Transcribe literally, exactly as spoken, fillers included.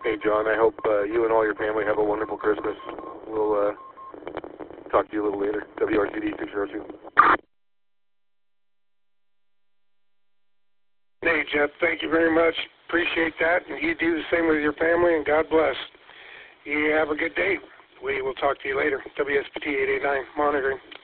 Hey, John, I hope uh, you and all your family have a wonderful Christmas. We'll uh, talk to you a little later. W R C D six zero two. Hey, Jeff, thank you very much. Appreciate that. And you do the same with your family, and God bless. You have a good day. We will talk to you later. W S P T eight eight nine, monitoring.